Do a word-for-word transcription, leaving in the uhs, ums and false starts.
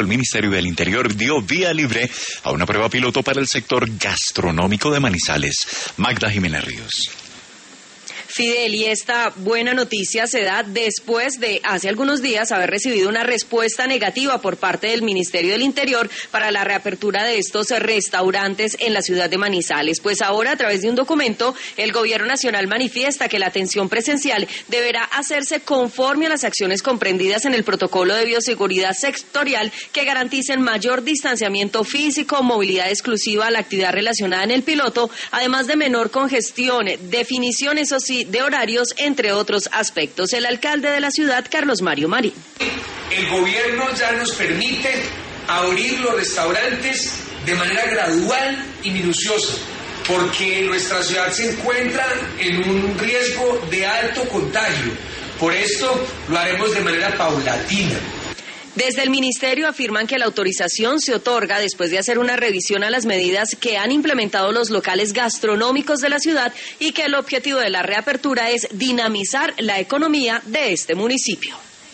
El Ministerio del Interior dio vía libre a una prueba piloto para el sector gastronómico de Manizales. Magda Jiménez Ríos. Fidel, y esta buena noticia se da después de hace algunos días haber recibido una respuesta negativa por parte del Ministerio del Interior para la reapertura de estos restaurantes en la ciudad de Manizales. Pues ahora, a través de un documento, el Gobierno Nacional manifiesta que la atención presencial deberá hacerse conforme a las acciones comprendidas en el protocolo de bioseguridad sectorial que garanticen mayor distanciamiento físico, movilidad exclusiva a la actividad relacionada en el piloto, además de menor congestión, definición, eso sí, de horarios, entre otros aspectos. El alcalde de la ciudad, Carlos Mario Marín. El gobierno ya nos permite abrir los restaurantes de manera gradual y minuciosa, porque nuestra ciudad se encuentra en un riesgo de alto contagio. Por esto lo haremos de manera paulatina. Desde el Ministerio afirman que la autorización se otorga después de hacer una revisión a las medidas que han implementado los locales gastronómicos de la ciudad y que el objetivo de la reapertura es dinamizar la economía de este municipio.